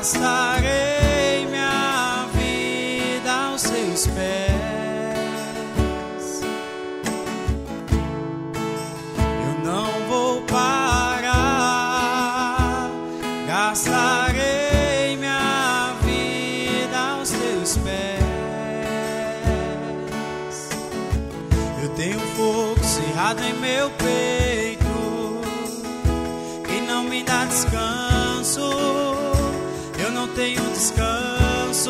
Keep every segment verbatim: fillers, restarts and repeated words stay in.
gastarei minha vida aos seus pés. Eu não vou parar, gastarei minha vida aos teus pés. Eu tenho fogo cerrado em meu peito e não me dá descanso. Eu não tenho descanso.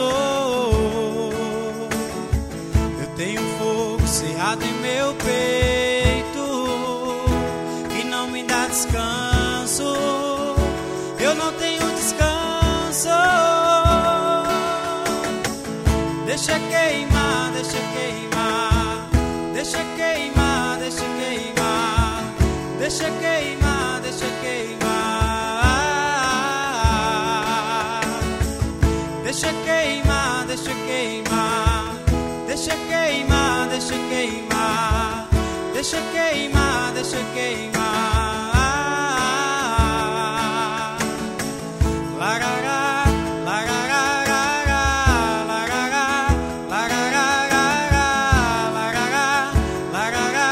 Eu tenho fogo cerrado em meu peito e não me dá descanso. Eu não tenho descanso. Deixa queimar, deixa queimar, deixa queimar, deixa queimar, deixa queimar, deixa queimar, deixa queimar, deixa queimar, deixa queimar, deixa queimar, deixa queimar, deixa queimar. Larará, larará, larará, larará, larará, larará,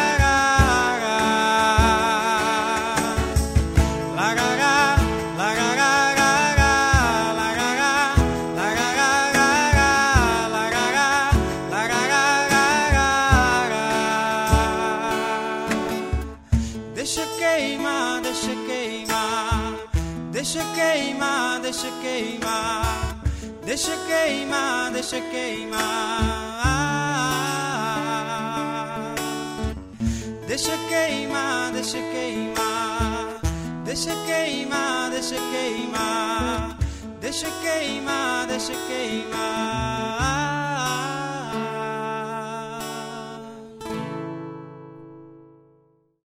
larará, deixa queimar, deixa queimar, deixa queimar, deixa queimar, deixa queimar, deixa queimar, deixa queimar, deixa queimar, deixa queimar, deixa queimar, deixa queimar, deixa queimar.